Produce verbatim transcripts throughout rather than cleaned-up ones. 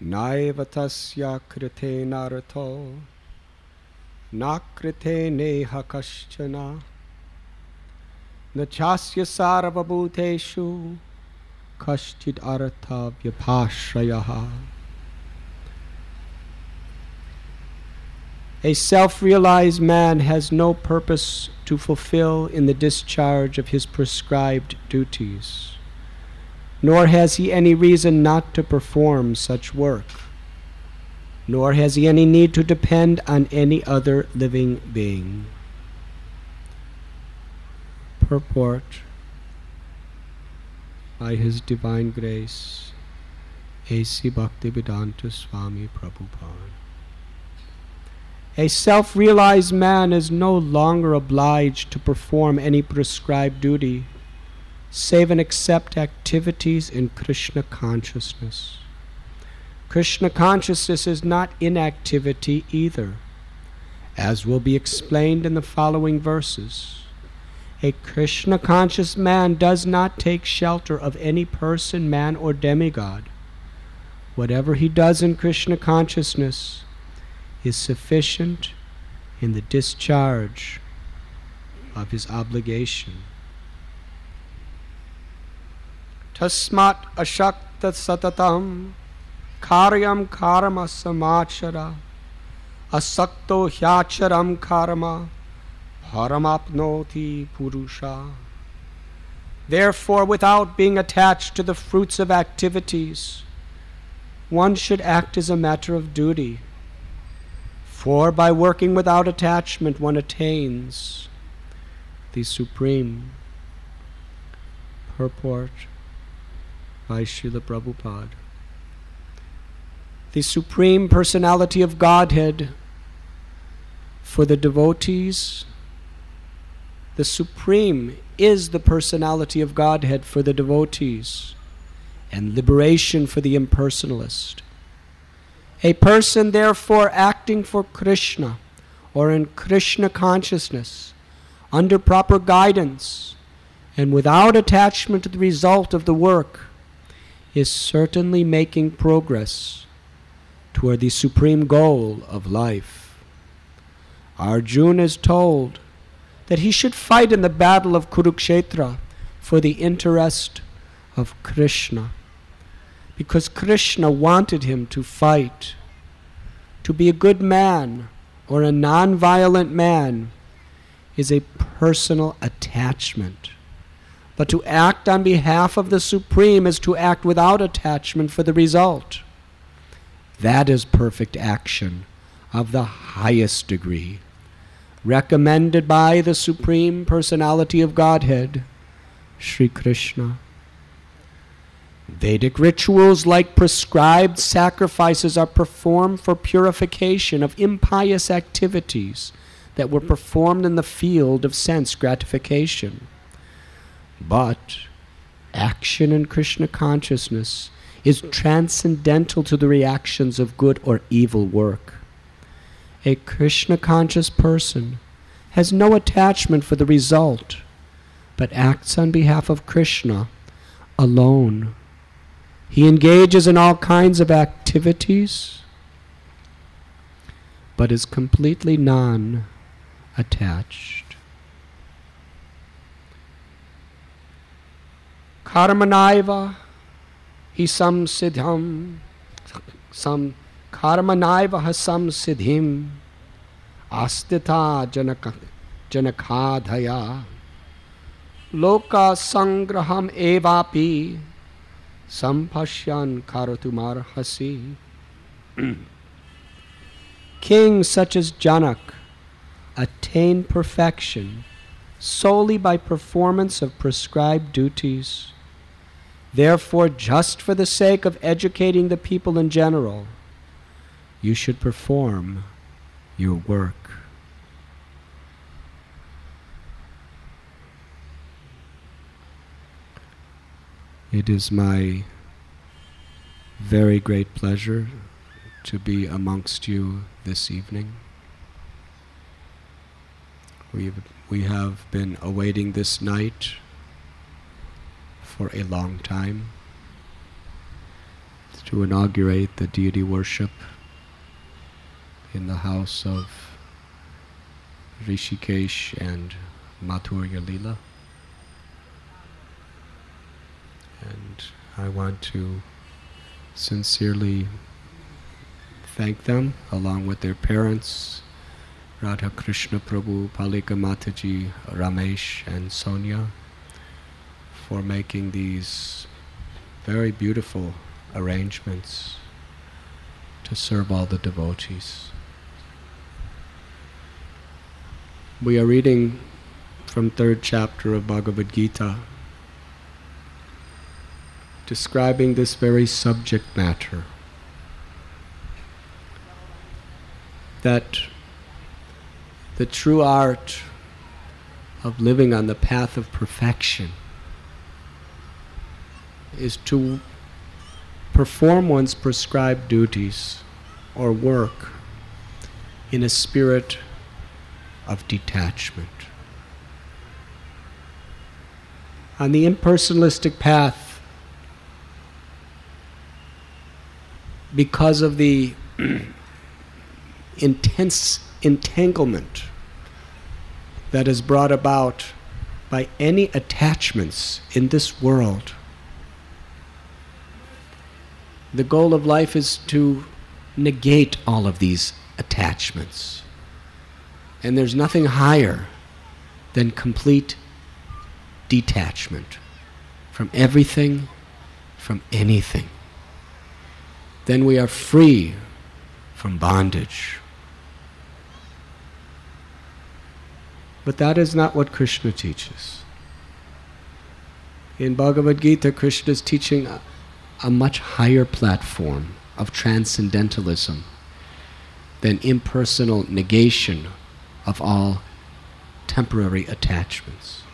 Naiva tasya krite narato na krite neha kaschana nachasya sarvabhuteshu kaschid artha vyapashrayaha. A self-realized man has no purpose to fulfill in the discharge of his prescribed duties, nor has he any reason not to perform such work, nor has he any need to depend on any other living being. Purport by His Divine Grace, A C Bhaktivedanta Swami Prabhupada. A self-realized man is no longer obliged to perform any prescribed duty, save and except activities in Krishna consciousness. Krishna consciousness is not inactivity either, as will be explained in the following verses. A Krishna conscious man does not take shelter of any person, man, or demigod. Whatever he does in Krishna consciousness is sufficient in the discharge of his obligation. Tasmat ashakta satatam karyam karma samachara asakto hyacharam karma paramapnoti purusha. Therefore, without being attached to the fruits of activities, one should act as a matter of duty. For by working without attachment, one attains the Supreme. Purport by Srila Prabhupada. The Supreme Personality of Godhead for the devotees, the Supreme is the Personality of Godhead for the devotees, and liberation for the impersonalist. A person, therefore, acting for Krishna or in Krishna consciousness, under proper guidance, and without attachment to the result of the work, is certainly making progress toward the supreme goal of life. Arjuna is told that he should fight in the battle of Kurukshetra for the interest of Krishna, because Krishna wanted him to fight. To be a good man or a non-violent man is a personal attachment. But to act on behalf of the Supreme is to act without attachment for the result. That is perfect action of the highest degree, recommended by the Supreme Personality of Godhead, Sri Krishna. Vedic rituals like prescribed sacrifices are performed for purification of impious activities that were performed in the field of sense gratification. But action in Krishna consciousness is transcendental to the reactions of good or evil work. A Krishna conscious person has no attachment for the result, but acts on behalf of Krishna alone. He engages in all kinds of activities, but is completely non-attached. Karmanaiva hisam siddham sam karmanaiva hasam siddhim astita janaka janakadhaya loka sangraham evapi sampashyan karatumarhasi. Kings such as Janak attain perfection solely by performance of prescribed duties. Therefore, just for the sake of educating the people in general, you should perform your work. It is my very great pleasure to be amongst you this evening. We've, we have been awaiting this night for a long time. to inaugurate the deity worship in the house of Rishikesh and Madhurya Lila. And I want to sincerely thank them, along with their parents, Radha Krishna Prabhu, Palika Mataji, Ramesh and Sonia, for making these very beautiful arrangements to serve all the devotees. We are reading from third chapter of Bhagavad Gita, describing this very subject matter, that the true art of living on the path of perfection is to perform one's prescribed duties or work in a spirit of detachment. On the impersonalistic path, because of the intense entanglement that is brought about by any attachments in this world, the goal of life is to negate all of these attachments. And there's nothing higher than complete detachment from everything, from anything. Then we are free from bondage. But that is not what Krishna teaches. In Bhagavad Gita, Krishna is teaching a, a much higher platform of transcendentalism than impersonal negation of all temporary attachments.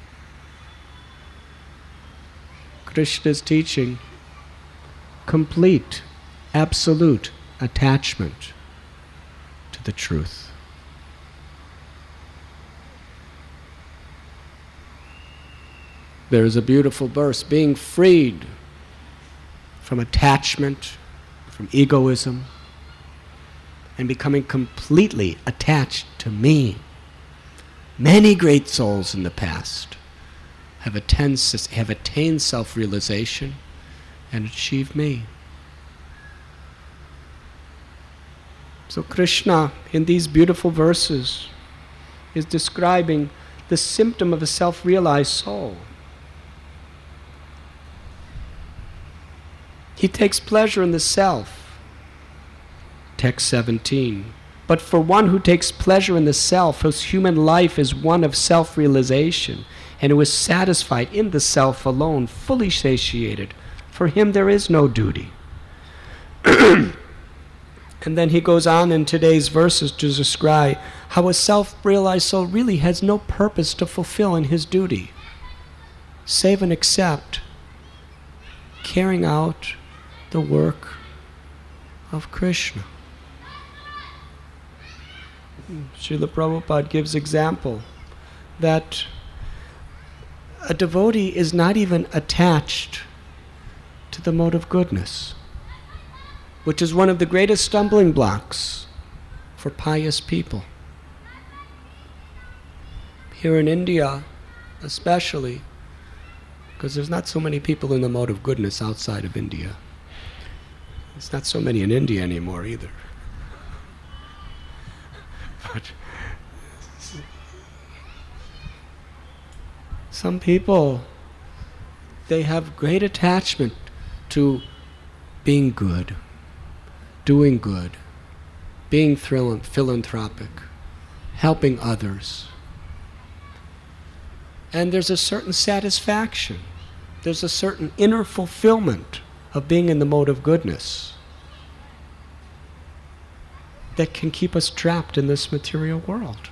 Krishna is teaching complete, absolute attachment to the truth. There is a beautiful verse, being freed from attachment, from egoism, and becoming completely attached to me. Many great souls in the past have attained, have attained self-realization and achieved me. So Krishna, in these beautiful verses, is describing the symptom of a self-realized soul. He takes pleasure in the self. Text seventeen. But for one who takes pleasure in the self, whose human life is one of self-realization, and who is satisfied in the self alone, fully satiated, for him there is no duty. And then he goes on in today's verses to describe how a self-realized soul really has no purpose to fulfill in his duty, save and except carrying out the work of Krishna. Srila Prabhupada gives example that a devotee is not even attached to the mode of goodness, which is one of the greatest stumbling blocks for pious people. Here in India, especially, because there's not so many people in the mode of goodness outside of India. There's not so many in India anymore either. But some people, they have great attachment to being good, doing good, being philanthropic, helping others. And there's a certain satisfaction. There's a certain inner fulfillment of being in the mode of goodness that can keep us trapped in this material world.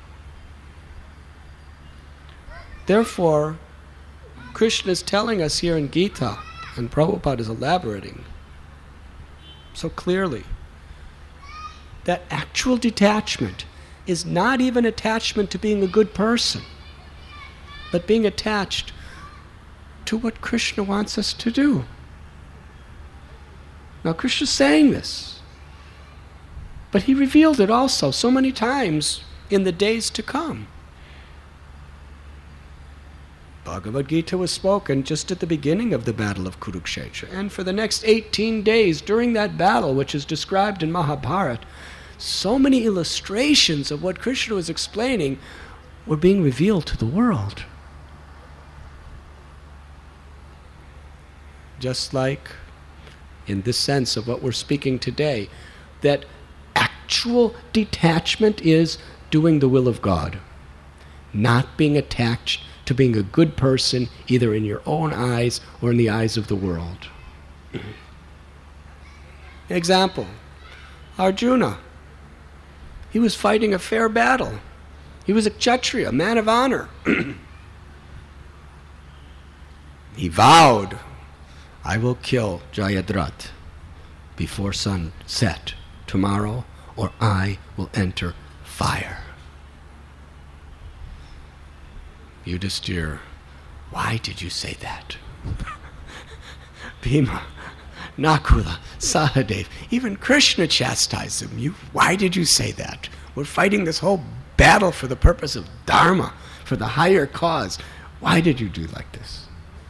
Therefore, Krishna is telling us here in Gita, and Prabhupada is elaborating so clearly, that actual detachment is not even attachment to being a good person, but being attached to what Krishna wants us to do. Now Krishna's saying this, but he revealed it also so many times in the days to come. Bhagavad Gita was spoken just at the beginning of the battle of Kurukshetra, and for the next eighteen days during that battle, which is described in Mahabharata, so many illustrations of what Krishna was explaining were being revealed to the world. Just like in this sense of what we're speaking today, that actual detachment is doing the will of God, not being attached to being a good person either in your own eyes or in the eyes of the world. Example, Arjuna. He was fighting a fair battle. He was a Kshatriya, a man of honor. He vowed, I will kill Jayadratha before sunset tomorrow, or I will enter fire. Yudhishthira, why did you say that? Bhima, Nakula, Sahadev, even Krishna chastised him. You, why did you say that? We're fighting this whole battle for the purpose of Dharma, for the higher cause. Why did you do like this?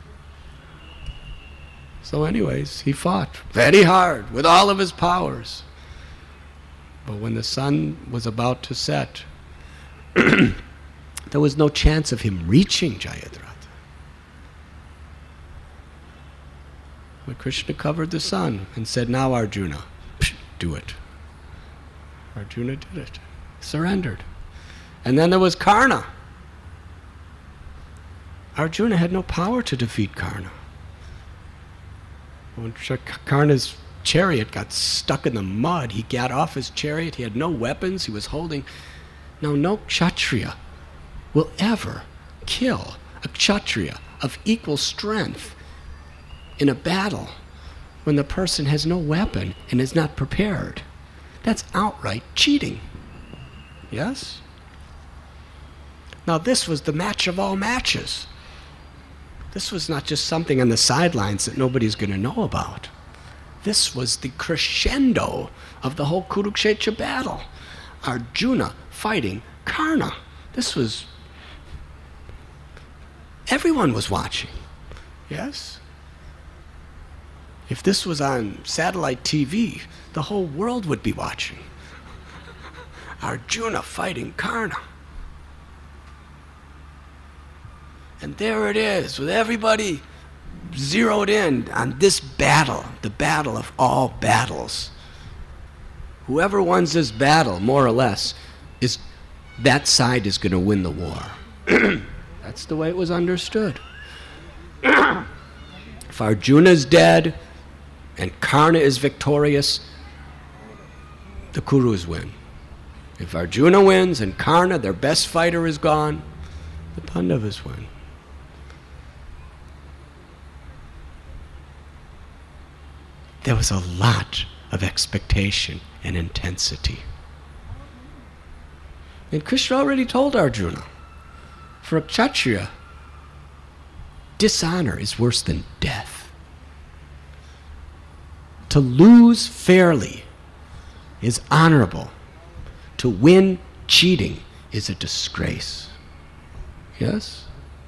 So anyways, he fought very hard with all of his powers. But when the sun was about to set, there was no chance of him reaching Jayadratha. But Krishna covered the sun and said, now Arjuna, do it. Arjuna did it. Surrendered. And then there was Karna. Arjuna had no power to defeat Karna. When Karna's chariot got stuck in the mud, he got off his chariot. He had no weapons. He was holding... Now, no Kshatriya will ever kill a Kshatriya of equal strength in a battle when the person has no weapon and is not prepared. That's outright cheating. Yes? Now, this was the match of all matches. This was not just something on the sidelines that nobody's going to know about. This was the crescendo of the whole Kurukshetra battle. Arjuna fighting Karna. This was... Everyone was watching. Yes? If this was on satellite T V, the whole world would be watching. Arjuna fighting Karna. And there it is, with everybody zeroed in on this battle, the battle of all battles. Whoever wins this battle, more or less, is that side is going to win the war. That's the way it was understood. If Arjuna is dead and Karna is victorious, the Kurus win. If Arjuna wins and Karna, their best fighter, is gone, the Pandavas win. There was a lot of expectation and intensity. And Krishna already told Arjuna, for a Kshatriya, dishonor is worse than death. To lose fairly is honorable. To win cheating is a disgrace. Yes?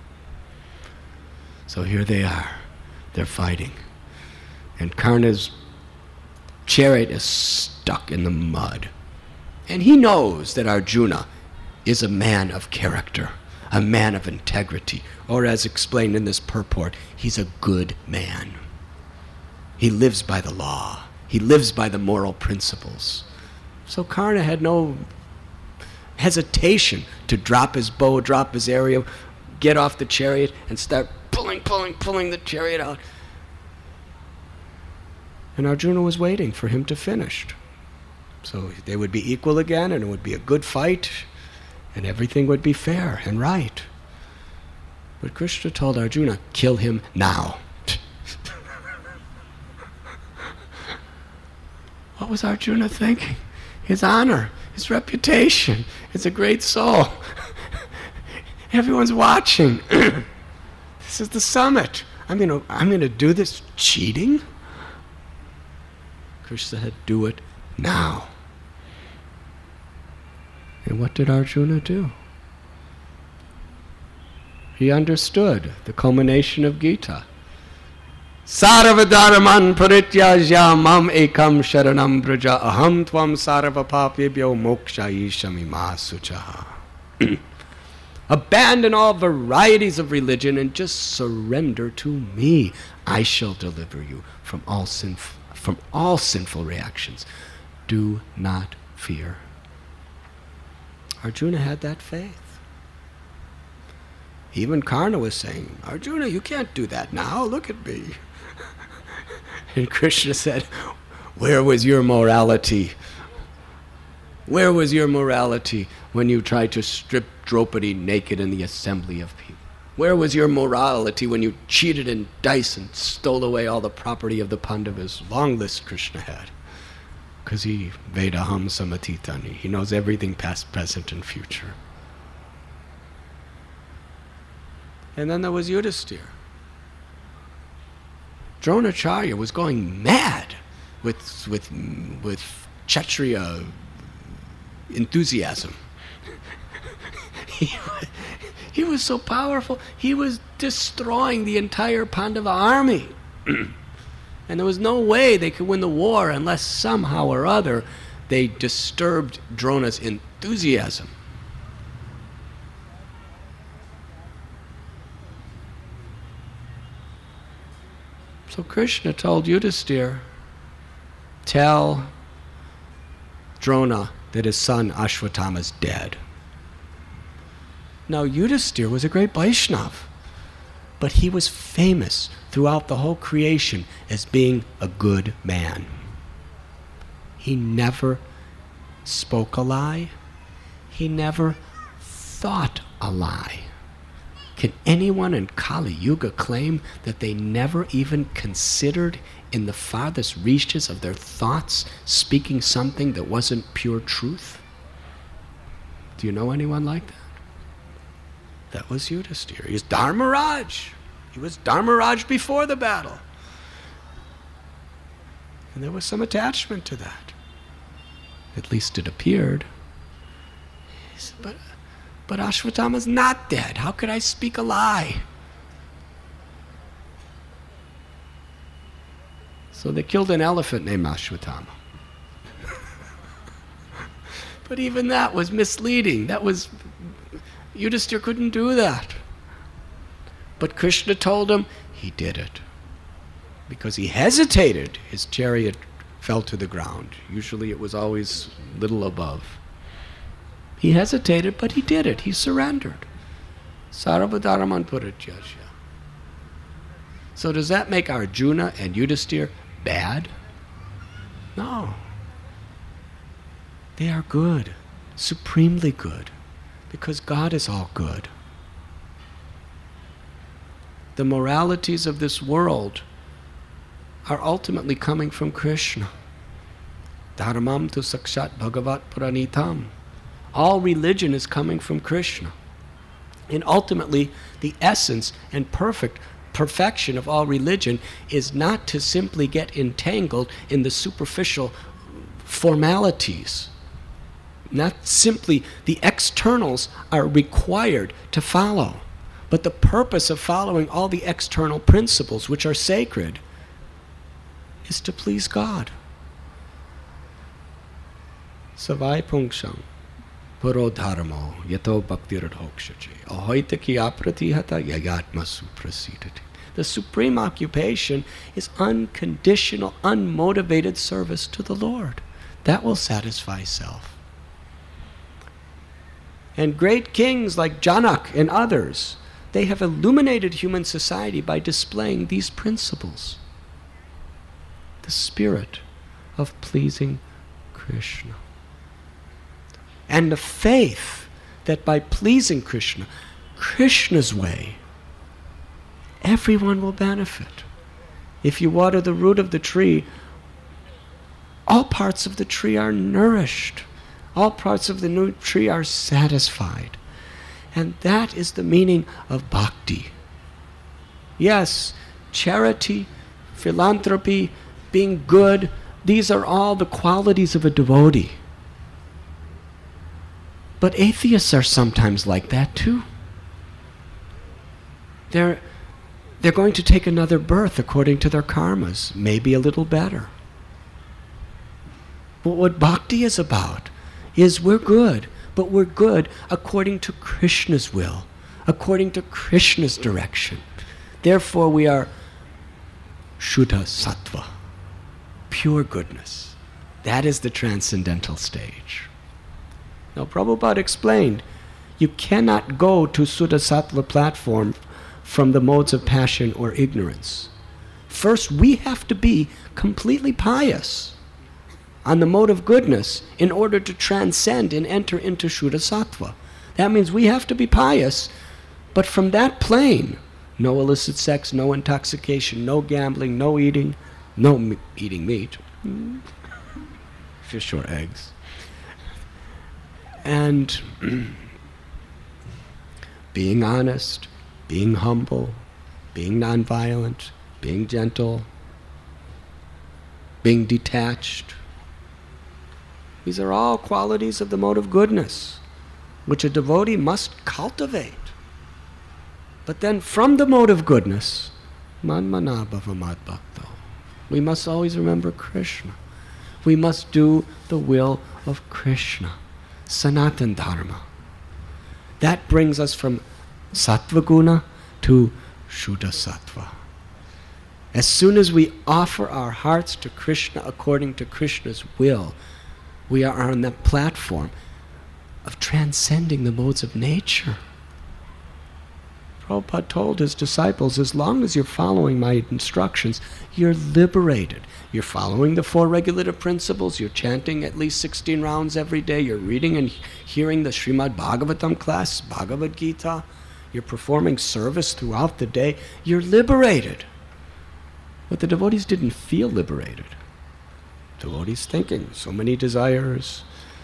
So here they are. They're fighting. And Karna's chariot is stuck in the mud. And he knows that Arjuna is a man of character, a man of integrity, or as explained in this purport, he's a good man. He lives by the law. He lives by the moral principles. So Karna had no hesitation to drop his bow, drop his arrow, get off the chariot, and start pulling, pulling, pulling the chariot out. And Arjuna was waiting for him to finish. So they would be equal again, and it would be a good fight, and everything would be fair and right. But Krishna told Arjuna, kill him now. What was Arjuna thinking? His honor, his reputation. It's a great soul. Everyone's watching. This is the summit. I'm gonna, I'm gonna do this cheating? Krishna said, do it now. And what did Arjuna do? He understood the culmination of Gita. Sarvadharaman parityajya mam ekam sharanam braja aham tvam sarva papebhyo mokshayishami masuchaha. Abandon all varieties of religion and just surrender to me. I shall deliver you from all sin, from all sinful reactions. Do not fear. Arjuna had that faith. Even Karna was saying, Arjuna, you can't do that now. Look at me. And Krishna said, where was your morality? Where was your morality when you tried to strip Draupadi naked in the assembly of people? Where was your morality when you cheated in dice and stole away all the property of the Pandavas? Long list Krishna had. Because he Vedaham Samatitani. He knows everything past, present, and future. And then there was Yudhisthira. Dronacharya was going mad with, with, with Kshatriya enthusiasm. he, he was so powerful, he was destroying the entire Pandava army. And there was no way they could win the war unless somehow or other they disturbed Drona's enthusiasm. So Krishna told Yudhisthira, tell Drona that his son Ashwatthama is dead. Now Yudhisthira was a great Vaishnava, but he was famous throughout the whole creation as being a good man. He never spoke a lie. He never thought a lie. Can anyone in Kali Yuga claim that they never even considered in the farthest reaches of their thoughts speaking something that wasn't pure truth? Do you know anyone like that? That was Yudhisthira. He was Dharmaraj. He was Dharmaraj before the battle. And there was some attachment to that. At least it appeared. He said, but, but Ashwatthama's not dead. How could I speak a lie? So they killed an elephant named Ashwatthama. But even that was misleading. That was, Yudhisthira couldn't do that. But Krishna told him he did it. Because he hesitated, his chariot fell to the ground. Usually it was always little above. He hesitated, but he did it. He surrendered. Sarvadharaman parityajya. So does that make Arjuna and Yudhisthira bad? No. They are good, supremely good, because God is all good. The moralities of this world are ultimately coming from Krishna. Dharmam tu sakshat bhagavat puranitam. All religion is coming from Krishna. And ultimately, the essence and perfect perfection of all religion is not to simply get entangled in the superficial formalities. Not simply the externals are required to follow, but the purpose of following all the external principles which are sacred is to please God. Savai pungsham puro dharmo yato bhaktiradhokshache ahoita ki apratihata yayatma suprasidati. The supreme occupation is unconditional, unmotivated service to the Lord. That will satisfy self. And great kings like Janak and others, they have illuminated human society by displaying these principles. The spirit of pleasing Krishna. And the faith that by pleasing Krishna, Krishna's way, everyone will benefit. If you water the root of the tree, all parts of the tree are nourished. All parts of the new tree are satisfied. And that is the meaning of bhakti. Yes, charity, philanthropy, being good, These are all the qualities of a devotee. But atheists are sometimes like that too. They're, they're going to take another birth according to their karmas, maybe a little better. But what bhakti is about is we're good, but we're good according to Krishna's will, according to Krishna's direction. Therefore we are Shuddha Sattva, pure goodness. That is the transcendental stage. Now Prabhupada explained, you cannot go to Shuddha Sattva platform from the modes of passion or ignorance. First, we have to be completely pious on the mode of goodness in order to transcend and enter into Shuddha Sattva. That means we have to be pious, but from that plane, no illicit sex, no intoxication, no gambling, no eating, no me- eating meat, fish or eggs. And being honest, being humble, being nonviolent, being gentle, being detached. These are all qualities of the mode of goodness, which a devotee must cultivate. But then from the mode of goodness, manmana bhava madbhakto, we must always remember Krishna. We must do the will of Krishna. Sanatan Dharma. That brings us from Sattva Guna to Shuddha Sattva. As soon as we offer our hearts to Krishna according to Krishna's will, we are on that platform of transcending the modes of nature. Prabhupada told his disciples, as long as you're following my instructions, you're liberated. You're following the four regulative principles, you're chanting at least sixteen rounds every day, you're reading and hearing the Srimad Bhagavatam class, Bhagavad Gita, you're performing service throughout the day, you're liberated. But the devotees didn't feel liberated. Devotees thinking, so many desires.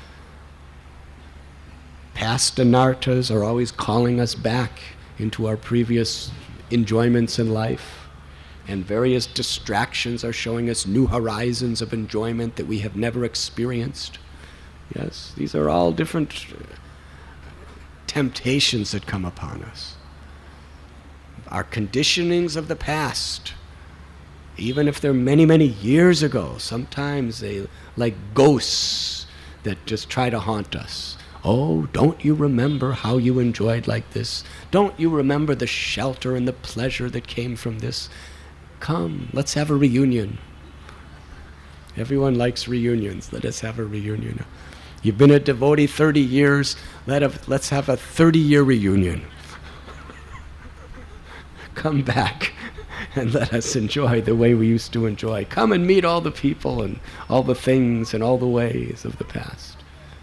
Past anarthas are always calling us back into our previous enjoyments in life, and various distractions are showing us new horizons of enjoyment that we have never experienced. Yes, these are all different temptations that come upon us. Our conditionings of the past, even if they're many, many years ago, sometimes they like ghosts that just try to haunt us. Oh, don't you remember how you enjoyed like this? Don't you remember the shelter and the pleasure that came from this? Come, let's have a reunion. Everyone likes reunions. Let us have a reunion. You've been a devotee thirty years. Let have, let's have a thirty-year reunion. Come back and let us enjoy the way we used to enjoy. Come and meet all the people and all the things and all the ways of the past.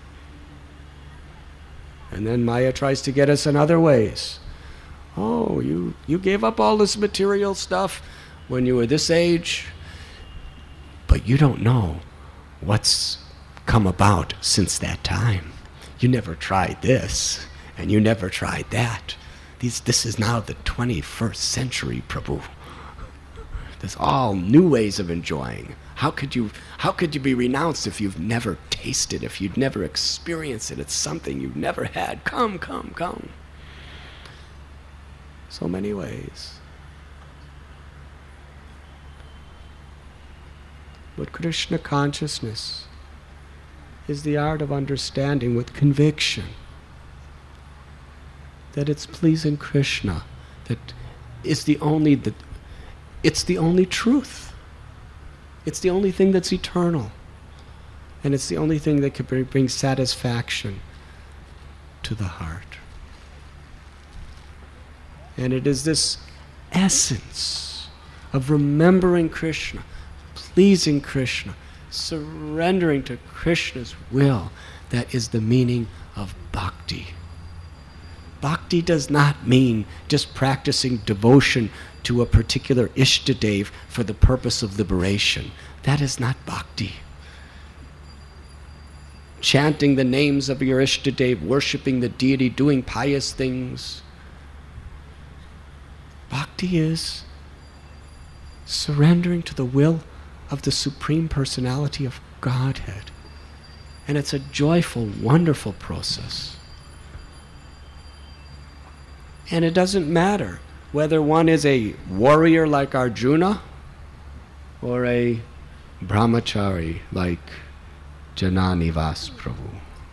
And then Maya tries to get us in other ways. Oh, you, you gave up all this material stuff when you were this age, but you don't know what's come about since that time. You never tried this, and you never tried that. These, this is now the twenty-first century, Prabhu. There's all new ways of enjoying. How could you, how could you be renounced if you've never tasted, if you've never experienced it? It's something you've never had. Come, come, come. So many ways. But Krishna consciousness is the art of understanding with conviction that it's pleasing Krishna, that it's the only, that it's the only truth. It's the only thing that's eternal. And it's the only thing that can bring satisfaction to the heart. And it is this essence of remembering Krishna, pleasing Krishna, surrendering to Krishna's will, that is the meaning of bhakti. Bhakti does not mean just practicing devotion to a particular Ishtadev for the purpose of liberation. That is not bhakti. Chanting the names of your Ishtadev, worshipping the deity, doing pious things. Bhakti is surrendering to the will of the Supreme Personality of Godhead. And it's a joyful, wonderful process. And it doesn't matter whether one is a warrior like Arjuna or a brahmachari like Jananivas Prabhu.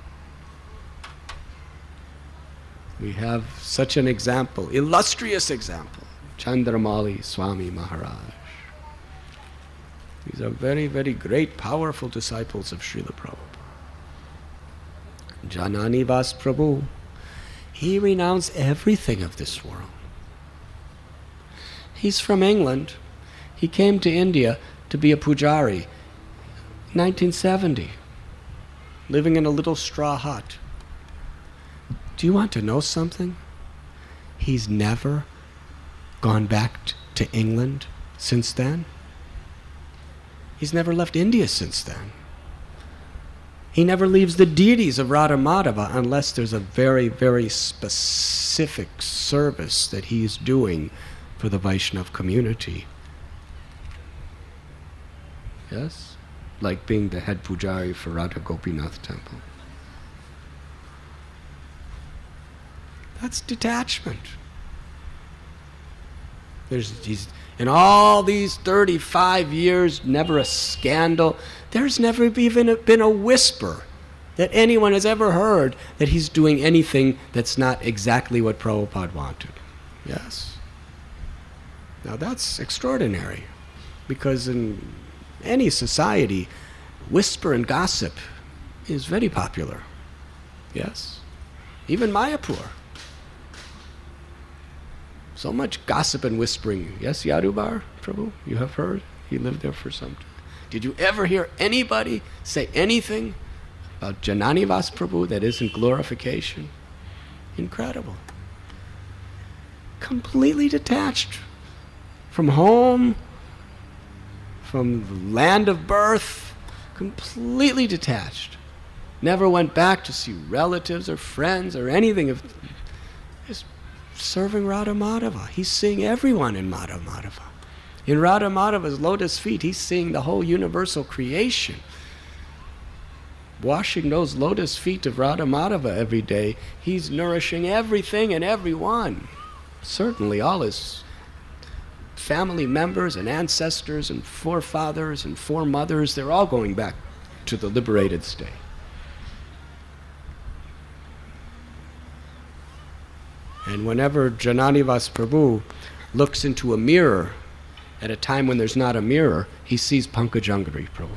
We have such an example, illustrious example, Chandramauli Swami Maharaj. These are very, very great, powerful disciples of Srila Prabhupada. Jananivas Prabhu, he renounced everything of this world. He's from England. He came to India to be a pujari, nineteen seventy, living in a little straw hut. Do you want to know something? He's never gone back t- to England since then. He's never left India since then. He never leaves the deities of Radha Madhava unless there's a very, very specific service that he's doing for the Vaishnava community. Yes? Like being the head pujari for Radha Gopinath temple. That's detachment. There's, he's, in all these thirty-five years, never a scandal. There's never even been a whisper that anyone has ever heard that he's doing anything that's not exactly what Prabhupada wanted. Yes? Now that's extraordinary, because in any society, whisper and gossip is very popular. Yes? Even Mayapur. So much gossip and whispering. Yes, Yadubar, Prabhu, you have heard? He lived there for some time. Did you ever hear anybody say anything about Jananivas Prabhu that isn't glorification? Incredible. Completely detached from home, from the land of birth, completely detached. Never went back to see relatives or friends or anything of just serving Radha Madhava. He's seeing everyone in Radha Madhava. In Radha Madhava's lotus feet, he's seeing the whole universal creation. Washing those lotus feet of Radha Madhava every day, he's nourishing everything and everyone. Certainly all his family members and ancestors and forefathers and foremothers, they're all going back to the liberated state. And whenever Jananivas Prabhu looks into a mirror at a time when there's not a mirror, he sees Pankajangari Prabhu.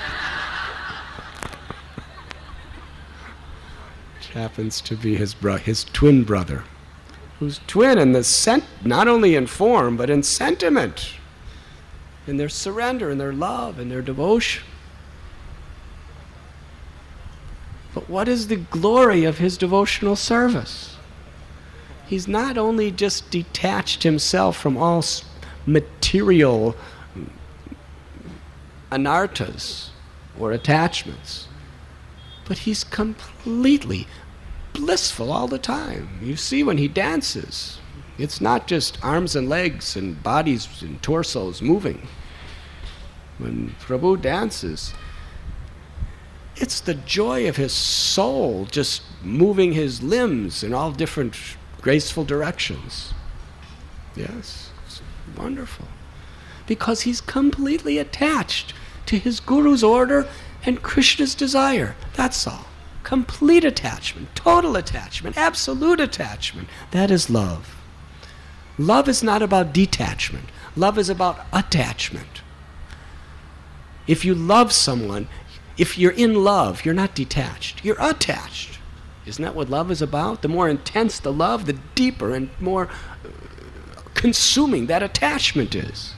Which happens to be his bro- his twin brother, who's twin in the sent- not only in form, but in sentiment, in their surrender, in their love, in their devotion. But what is the glory of his devotional service? He's not only just detached himself from all material anarthas or attachments, but he's completely blissful all the time. You see when he dances, it's not just arms and legs and bodies and torsos moving. When Prabhu dances, it's the joy of his soul just moving his limbs in all different graceful directions. Yes, it's wonderful. Because he's completely attached to his Guru's order and Krishna's desire. That's all. Complete attachment, total attachment, absolute attachment. That is love. Love is not about detachment. Love is about attachment. If you love someone, if you're in love, you're not detached. You're attached. Isn't that what love is about? The more intense the love, the deeper and more consuming that attachment is.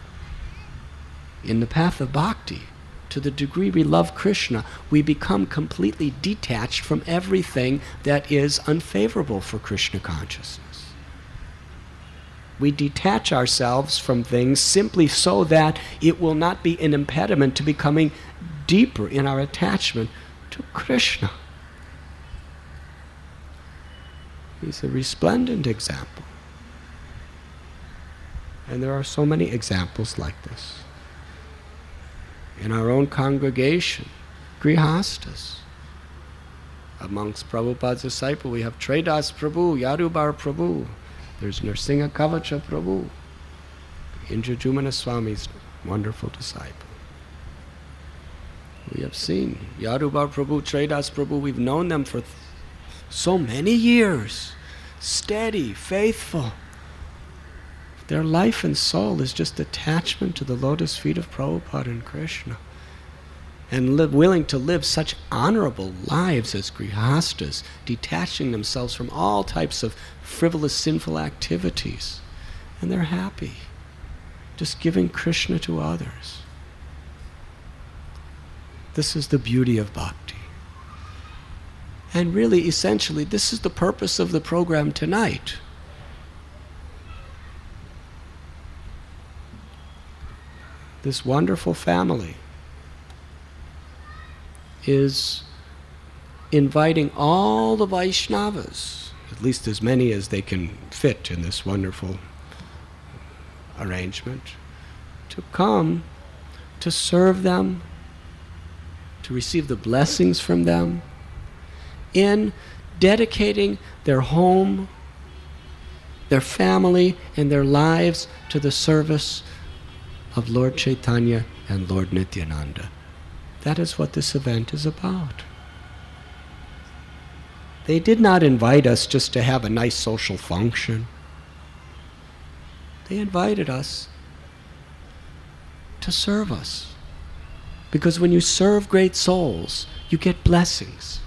In the path of bhakti, to the degree we love Krishna, we become completely detached from everything that is unfavorable for Krishna consciousness. We detach ourselves from things simply so that it will not be an impediment to becoming deeper in our attachment to Krishna. He's a resplendent example. And there are so many examples like this. in our own congregation, Grihastas. Amongst Prabhupada's disciples, we have Tredas Prabhu, Yadubar Prabhu. There's Narsingha Kavacha Prabhu, Indrajumana Swami's wonderful disciple. We have seen Yadubar Prabhu, Tredas Prabhu. We've known them for th- so many years. Steady, faithful. Their life and soul is just attachment to the lotus feet of Prabhupada and Krishna. And live, willing to live such honorable lives as Grihastas, detaching themselves from all types of frivolous, sinful activities. And they're happy, just giving Krishna to others. This is the beauty of bhakti. And really, essentially, this is the purpose of the program tonight. This wonderful family is inviting all the Vaishnavas, at least as many as they can fit in this wonderful arrangement, to come to serve them, to receive the blessings from them, in dedicating their home, their family, and their lives to the service of Lord Chaitanya and Lord Nityananda. That is what this event is about. They did not invite us just to have a nice social function. They invited us to serve us. Because when you serve great souls, you get blessings.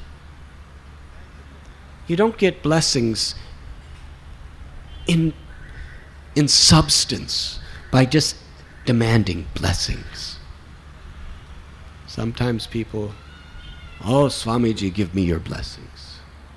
You don't get blessings in, in substance by just demanding blessings. Sometimes people, oh, Swamiji, give me your blessings.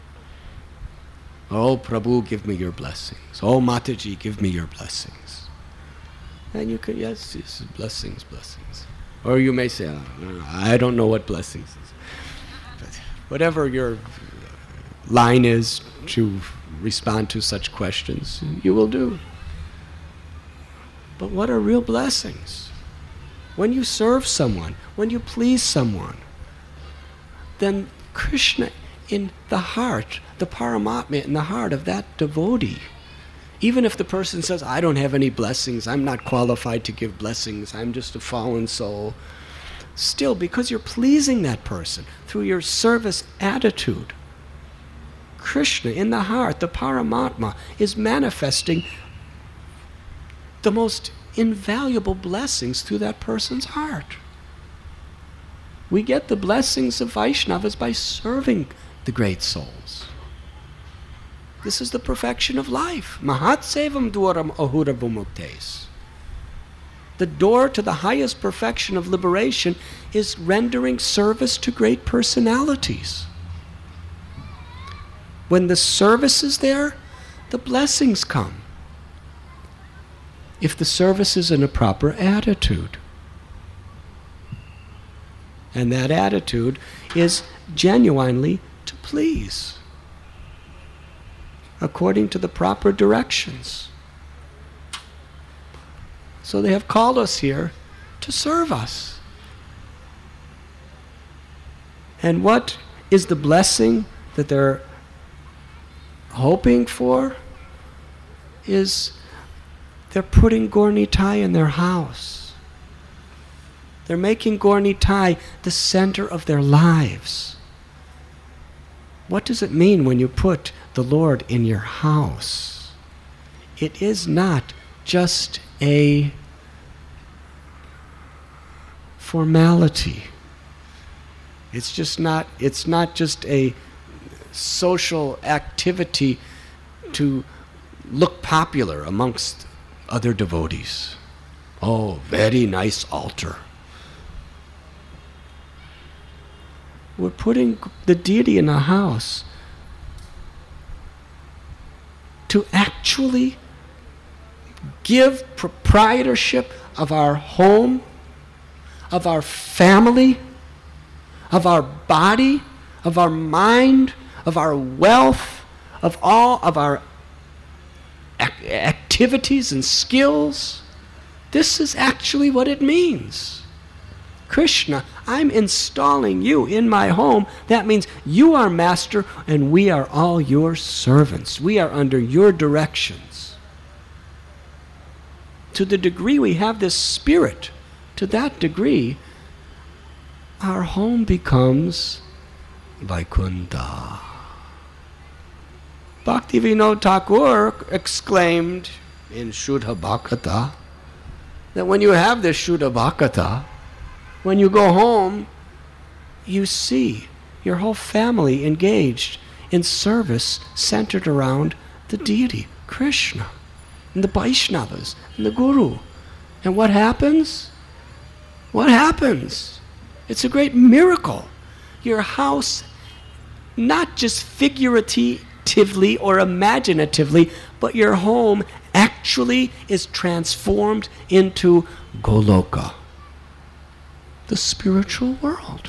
Oh, Prabhu, give me your blessings. Oh, Mataji, give me your blessings. And you can, yes, yes, blessings, blessings. Or you may say, oh, I don't know what blessings is. But whatever your line is to respond to such questions, you will do. But what are real blessings? When you serve someone, when you please someone, then Krishna in the heart, the Paramatma in the heart of that devotee, even if the person says, I don't have any blessings, I'm not qualified to give blessings, I'm just a fallen soul, still, because you're pleasing that person through your service attitude, Krishna in the heart, the Paramatma, is manifesting the most invaluable blessings through that person's heart. We get the blessings of Vaishnavas by serving the great souls. This is the perfection of life. Mahat sevam dwaram ahura vimuktes. The door to the highest perfection of liberation is rendering service to great personalities. When the service is there, the blessings come. If the service is in a proper attitude. And that attitude is genuinely to please, according to the proper directions. So they have called us here to serve us. And what is the blessing that they're hoping for? Is they're putting Gaur Nitai in their house. They're making Gaur Nitai the center of their lives. What does it mean when you put the Lord in your house? It is not just a formality. It's just not, it's not just a social activity to look popular amongst other devotees. Oh, very nice altar. We're putting the deity in a house to actually give proprietorship of our home, of our family, of our body, of our mind, of our wealth, of all of our ac- activities and skills. This is actually what it means. Krishna, I'm installing you in my home. That means you are master and we are all your servants. We are under your directions. To the degree we have this spirit, to that degree, our home becomes Vaikuntha. Bhaktivinoda Thakur exclaimed in Shuddha Bhakata that when you have this Shuddha Bhakata, when you go home, you see your whole family engaged in service centered around the deity, Krishna, and the Vaishnavas, and the Guru. And what happens? What happens? It's a great miracle. Your house, not just figuratively or imaginatively, but your home actually is transformed into Goloka, the spiritual world.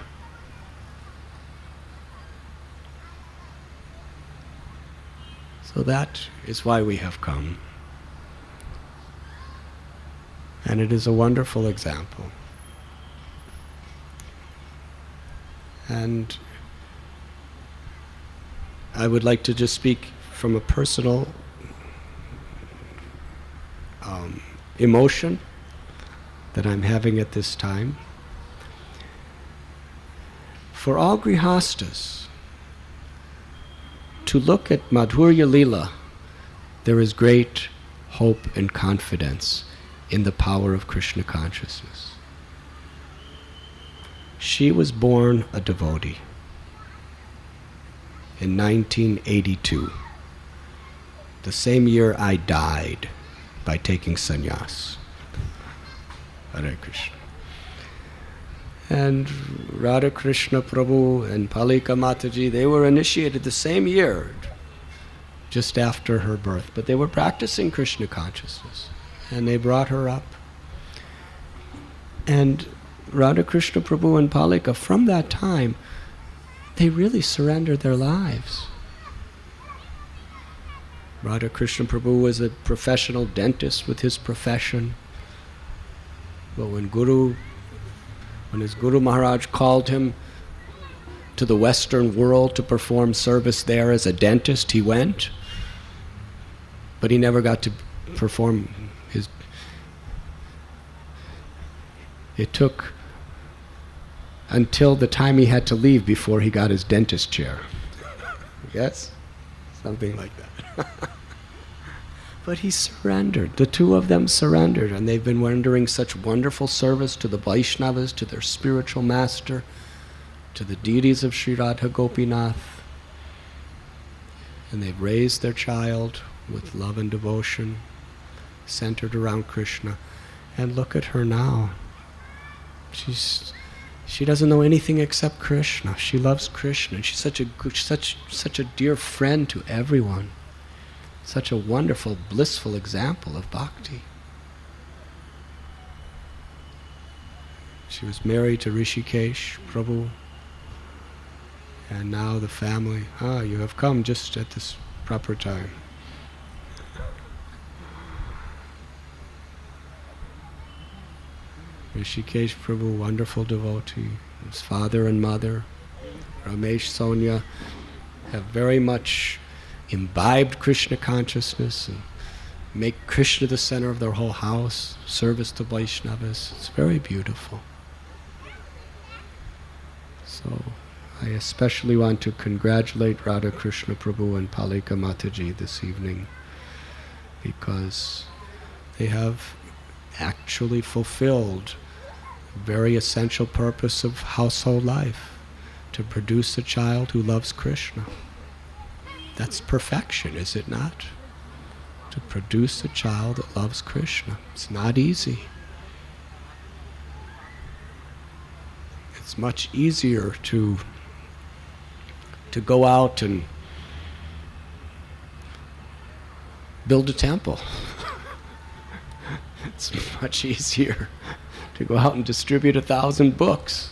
So that is why we have come. And it is a wonderful example. And I would like to just speak from a personal um, emotion that I'm having at this time. For all grihastas to look at Madhurya Leela, there is great hope and confidence in the power of Krishna consciousness. She was born a devotee in nineteen eighty-two, the same year I died by taking sannyas. Hare Krishna. And Radha Krishna Prabhu and Palika Mataji, they were initiated the same year, just after her birth. But they were practicing Krishna consciousness. And they brought her up. And Radha Krishna Prabhu and Palika, from that time, they really surrendered their lives. Radha Krishna Prabhu was a professional dentist with his profession. But when Guru When his Guru Maharaj called him to the Western world to perform service there as a dentist, he went. But he never got to perform his... It took until the time he had to leave before he got his dentist chair. Yes? Something like that. But he surrendered. The two of them surrendered, and they've been rendering such wonderful service to the Vaishnavas, to their spiritual master, to the deities of Sri Radha Gopinath. And they've raised their child with love and devotion, centered around Krishna. And look at her now. She's she doesn't know anything except Krishna. She loves Krishna, and she's such a good, such such a dear friend to everyone. Such a wonderful, blissful example of bhakti. She was married to Rishikesh Prabhu, and now the family, ah, you have come just at this proper time. Rishikesh Prabhu, wonderful devotee. His father and mother, Ramesh Sonia, have very much imbibed Krishna consciousness and make Krishna the center of their whole house, service to Vaishnavas. It's very beautiful. So I especially want to congratulate Radha Krishna Prabhu and Palika Mataji this evening, because they have actually fulfilled a very essential purpose of household life, to produce a child who loves Krishna. That's perfection, is it not? To produce a child that loves Krishna. It's not easy. It's much easier to to go out and build a temple. It's much easier to go out and distribute a thousand books.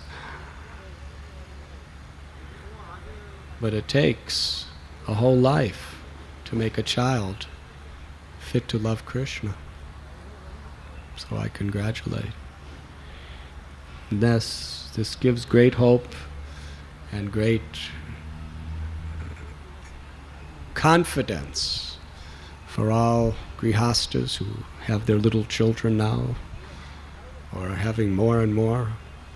But it takes a whole life to make a child fit to love Krishna. So I congratulate. This, this gives great hope and great confidence for all grihastas who have their little children now, or are having more and more.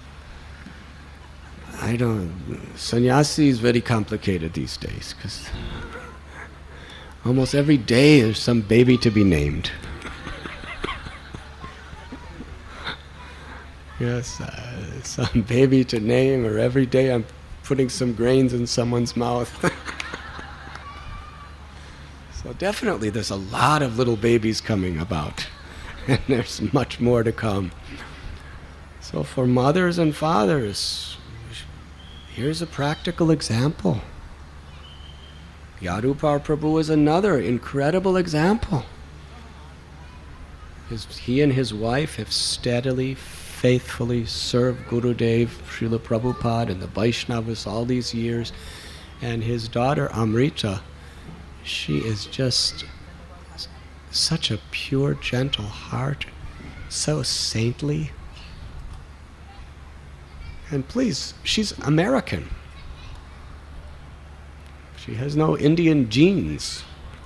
I don't... Sannyasi is very complicated these days, because almost every day there's some baby to be named. Yes, uh, some baby to name, or every day I'm putting some grains in someone's mouth. So definitely there's a lot of little babies coming about, and there's much more to come. So for mothers and fathers, here's a practical example. Yadupar Prabhu is another incredible example. His, he and his wife have steadily, faithfully served Gurudev, Srila Prabhupada, and the Vaishnavas all these years. And his daughter Amrita, she is just such a pure, gentle heart, so saintly. And please, she's American. She has no Indian genes.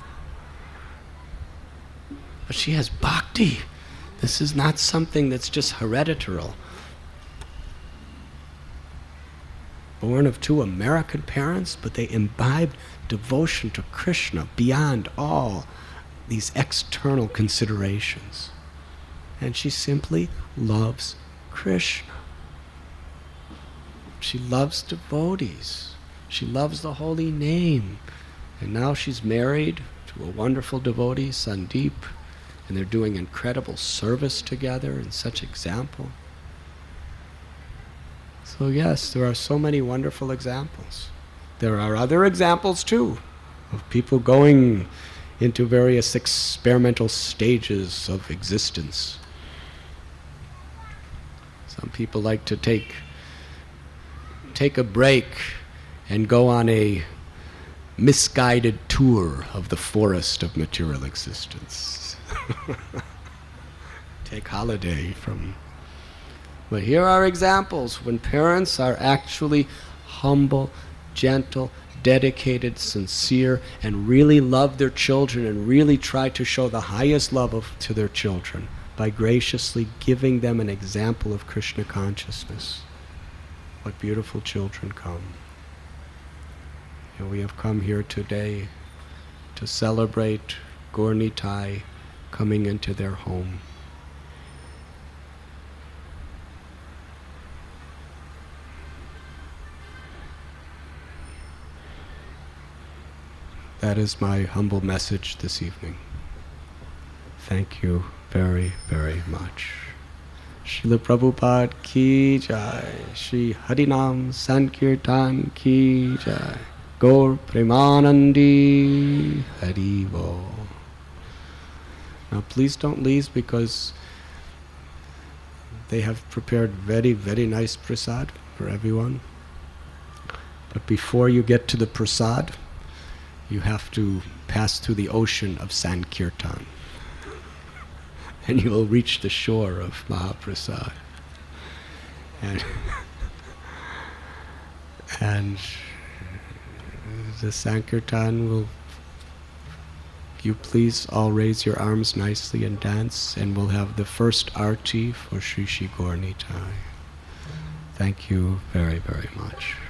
But she has bhakti. This is not something that's just hereditary. Born of two American parents, but they imbibed devotion to Krishna beyond all these external considerations. And she simply loves Krishna. She loves devotees. She loves the holy name. And now she's married to a wonderful devotee, Sandeep, and they're doing incredible service together and such example. So yes, there are so many wonderful examples. There are other examples too, of people going into various experimental stages of existence. Some people like to take take a break and go on a misguided tour of the forest of material existence. Take holiday from... But here are examples when parents are actually humble, gentle, dedicated, sincere, and really love their children and really try to show the highest love of, to their children by graciously giving them an example of Krishna consciousness. What beautiful children come. And we have come here today to celebrate Gaur Nitai coming into their home. That is my humble message this evening. Thank you very, very much. Srila Prabhupada ki jai, Shri Harinam Sankirtan ki jai, Gaur Premanandi Haribo. Now please don't leave, because they have prepared very, very nice prasad for everyone. But before you get to the prasad, you have to pass through the ocean of Sankirtan. And you will reach the shore of Mahaprasad. And, and the Sankirtan will... You please all raise your arms nicely and dance, and we'll have the first arti for Shri Shri Gaur Nitai. Thank you very, very much.